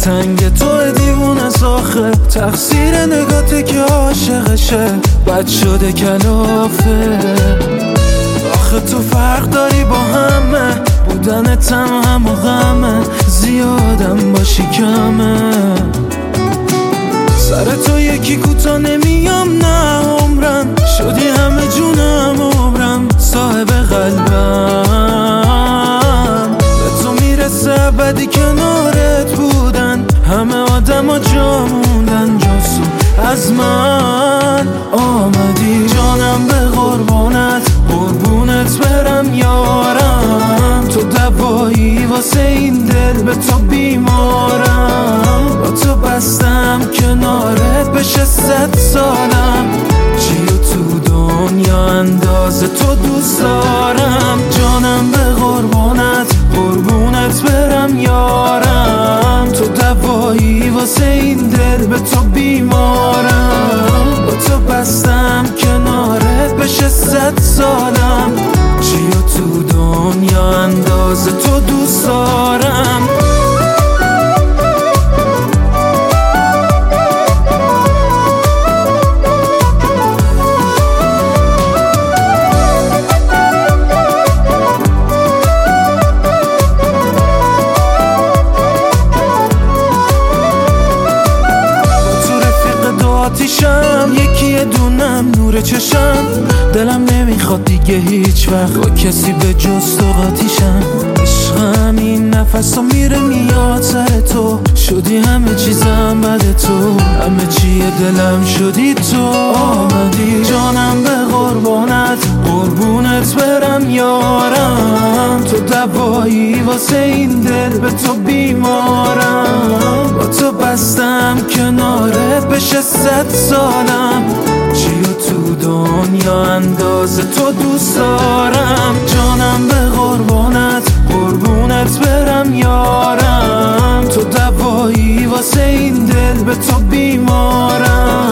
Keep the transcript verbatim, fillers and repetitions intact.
دلتنگ تو دیوونه ساخه، تقصیر نگاته که عاشقشه، بد شده کلافه. آخه تو فرق داری با همه، بودنت هم هم و غمه، زیادم باشی کمه. سر تو یکی کوتا نمیام نه عمرم، شدی همه جونم عمرم، صاحب قلبم. به تو میرسه ابدی کنارت بودن، همه آدم ها جا موندن جاسو از من آمدی. جانم به قربانت، قربونت برم یارم، تو دوایی واسه این دل، به تو بیمارم. با تو بستم کنارت بشه صد سالم، چیو تو دنیا اندازه تو دوست دارم. جانم به قربانت، قربونت برم یارم، تو دوایی واسه این دل، به تو بیمارم. با تو بستم کنارت بشه صد سالم، چیو تو دنیا اندازه تو دوست دارم. آتیشم یکی دونم نور چشم، دلم نمیخواد دیگه هیچ وقت با کسی به جز تو قاطیشم. عشقم این نفس ها میره میاد سر تو، شدی همه چیزم بده تو، همه چیه دلم شدی تو. آمدی جانم به قربانت، قربونت برم یارم، تو دوایی واسه این دل، به تو بیمارم. با تو بستم کنارت بشه صد سالم، چیو تو دنیا اندازه تو دوست دارم. جانم به قربانت، قربونت برم یارم، تو دوایی واسه این دل، به تو بیمارم.